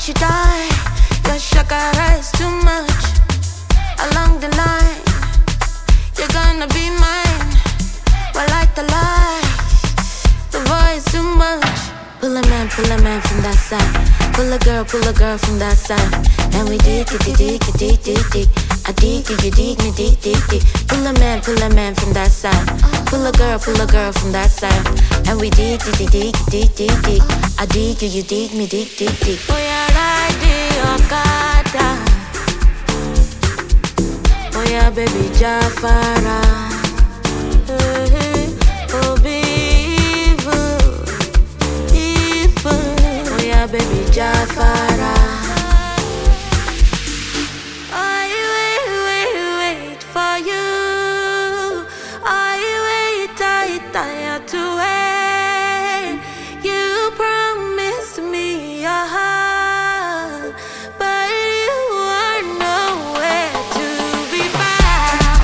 you die. Your shakara is too much. Along the line, you're gonna be mine. Well, like the light, the voice too much. Pull a man from that side. Pull a girl from that side. And we dig it, dig it, dig it, dig. I dig it, you dig me, dig, dig, dig. Pull a man from that side. Pull a girl from that side. And we dig it, dig it, dig, dig, dig. I dig it, you dig me, dig, dig, dig. Oh yeah, riding Okada. Oh yeah, baby Jafara. Oh evil, evil. Oh yeah, baby Jafara. I wait for you. I tired to wait. You promised me your heart, but you are nowhere to be found.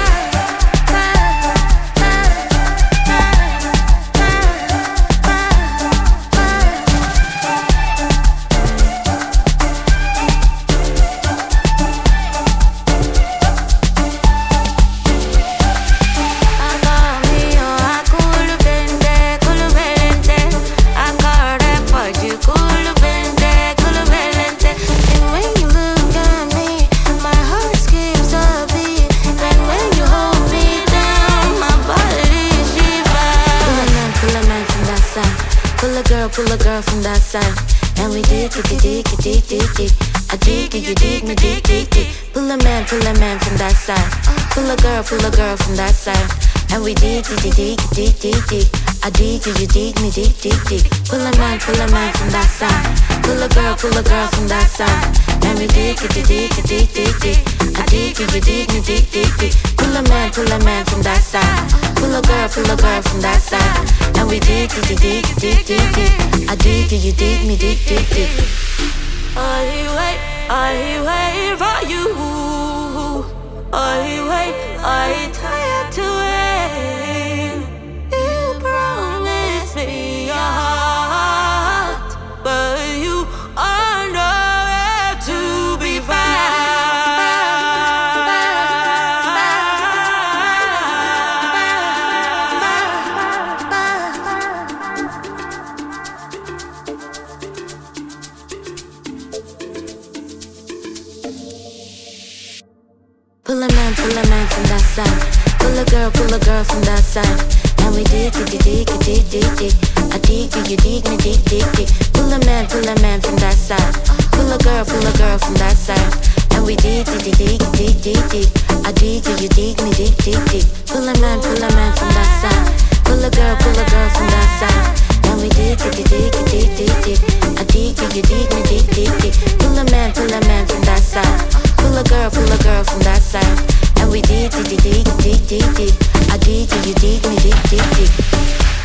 Pull a girl from that side. And we dig it, dig it, dig, dig, dig. I dig it, you dig me, dig, dig, dig. Pull a man from that side. Pull a girl from that side. And we dig it, dig it, dig, dig, dig. I dig it, you dig me, dig, dig, dig. Pull a man from that side. Pull a girl from that side. And we dig it, dig it, dig, dig, dig. I dig it, you dig me, dig, dig, dig. Pull a man from that side. Pull a girl from that side. And we dig it, dig it, dig, dig, dig. I dig it, you dig me, dig, dig, dig. I wait for you. I tired to wait. You promised me your heart, but you are nowhere to be found. Pull a man from that side. Pull a girl from that side. And we dig it, dig it, dig, dig, dig. I dig it, you dig me, dig, dig, dig. Pull a man from that side. Pull a girl from that side. And we dig it, dig it, dig, dig, dig. I dig it, you dig me, dig, dig, dig. Pull a man from that side. Pull a girl from that side. And we dig it, dig it, dig, dig, dig. I dig it, you dig me, dig, dig, dig. Pull a man from that side. Pull a girl from that side. And we dig it, dig it, dig, dig, dig. I dig it, you dig me, dig, dig, dig.